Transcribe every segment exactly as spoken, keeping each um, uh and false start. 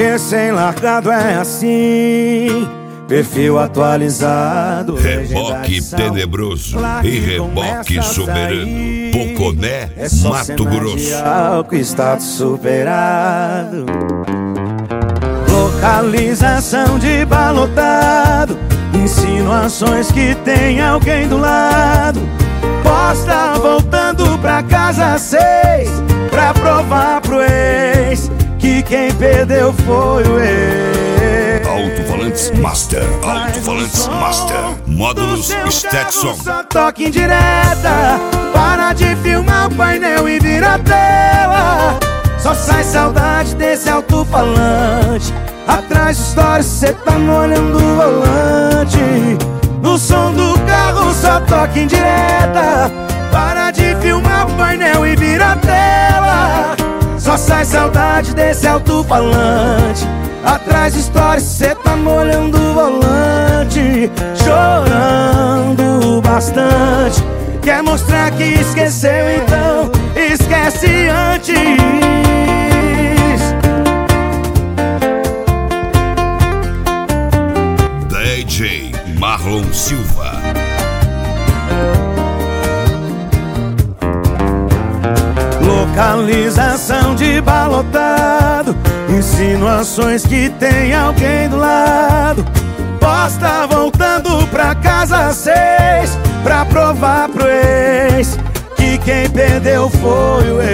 Recém-largado é assim, perfil atualizado, reboque tenebroso e reboque soberano. Poconé, é só Mato Grosso. Álcool, status superado. Localização de balotado, insinuações que tem alguém do lado. Posta voltando pra casa às seis, pra provar pro ex que quem perdeu foi o ex. Alto-falantes Master, Alto-falantes Master, módulos Stetson. Só toque indireta, para de filmar o painel e vira a tela. Só sai saudade desse alto-falante. Atrás de história cê tá molhando o volante. No som do carro só toque indireta, para de filmar o painel e vira a tela. Só sai saudade desse alto-falante. Atrás de história cê tá molhando o volante. Chorando bastante, quer mostrar que esqueceu, então esquece antes. D J Marlon Silva. Localização de balotado, insinuações que tem alguém do lado. Posta voltando pra casa às seis, pra provar pro ex que quem perdeu foi o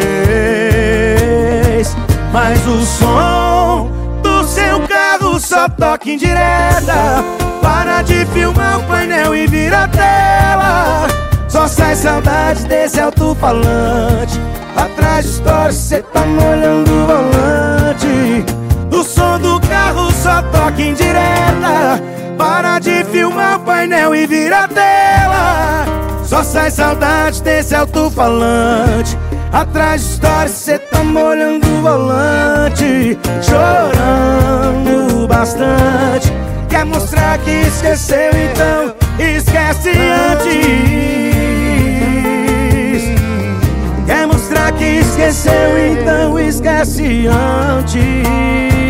ex. Mas o som do seu carro só toca indireta, para de filmar o painel e vira a tela. Só sai saudade desse alto-falante. Atrás de história cê tá molhando o volante. O som do carro só toca indireta, para de filmar o painel e vira a tela. Só sai saudade desse alto-falante. Atrás de história cê tá molhando o volante. Chorando bastante, quer mostrar que esqueceu, então esquece antes. Quer mostrar que esqueceu, então esquece antes.